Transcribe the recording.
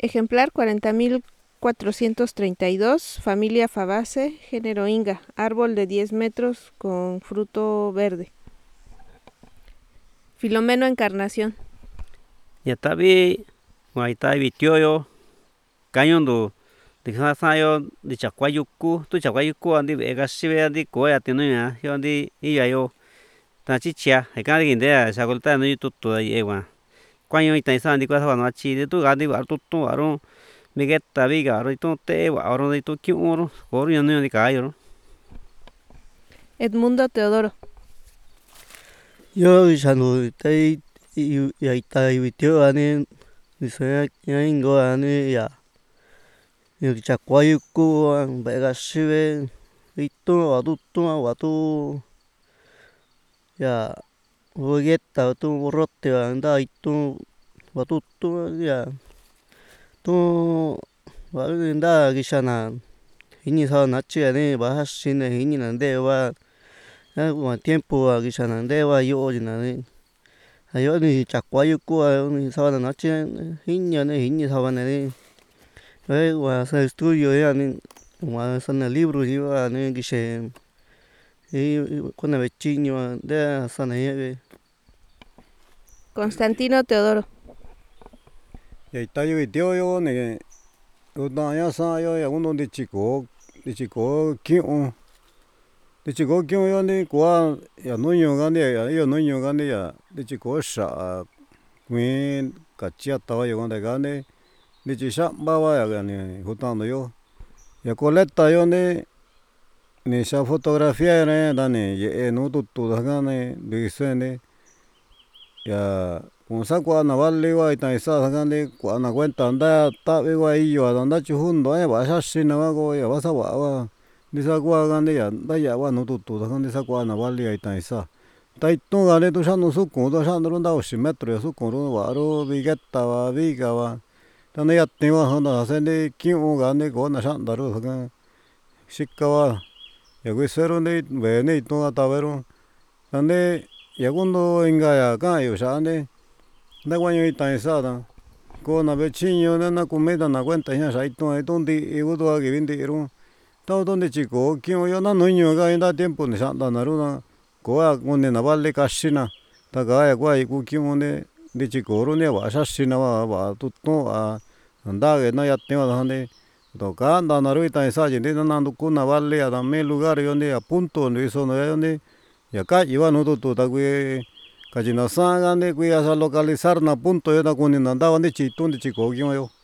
Ejemplar 40.432, familia Fabaceae, género Inga, árbol de 10 metros con fruto verde. Filomeno Encarnación. Yatavi guaitavi tioyo kañondo dijasayo di chakuayuku tu chakuayuku andi vega sive andi koya tinuya yo andi iyayo tachichia ekandi kindea chakolta no yututu ewa kuaño itaisa andi kuasa no achi de tu andi var tutu aro migueta viga ro itu te wa ro itu kiuro koru yo no andi kayo. Edmundo Teodoro. Yo chanu tai ya tai vitio ani dice ya ingo ani ya yo chakuayuku vega sive itu watu ya vegeta tu borrote anda itu watutu ya tu anda gishana hini sa nachi ani bahashine hini nandewa wa tiempo gishana ndewa yo ni ayo ni chakuayuku ni sabana nachi hini sabana ni wa sa estudio ya ni wa sana libro iba ni gishe kuna vechiño de sana yeve. Constantino Teodoro. Yaitayo itioyo ne utaya sayo ya uno de chico kion de chico kion yo ni kwa ya nuño gande ya yo nuño gande ya de chico sha kuin kachia tawa yo gande gande de chisha baba ya ni jutando yo ya coleta yo ni sa fotografía ne dani ye no tutu gane dice ne ya kunsa kwa na vale wa ita isa gane kwa na cuenta anda ta ve wa iyo anda chujundo va shashi na va go ya vas a wa disa kwa gane ya da ya wa no tutu gane sa kwa na vale ita isa ta itu gane tu sha no su kun do sha no ronda 8 metros su kun ro wa ro vigeta va viga va ta ne ya te wa honda se ne kiu gane go na sha nda ro ga shika va ya gue cero ne ve ne itu ta vero ande ya cuando inga ya ka yo sha ne da guaño ita isa da ko na vechiño na comida na cuenta ya sa itu ndi i udo ga vindi ro ta donde chico kio yo na nuño ga inda tiempo ne sa da na ro na ko a one na vale kashina ta ga ya kwa ku kio ne de chico ro ne va shashina va tu to a anda ge na ya te va ne to ka anda na ro ita isa je de na ndu ku na vale a da me lugar yo ne a punto ne eso no yo ne ya ka iba no to ta gue kachina sa gane gue a localizar na punto yo na kuni na ndaba ni chitu ni chico kio yo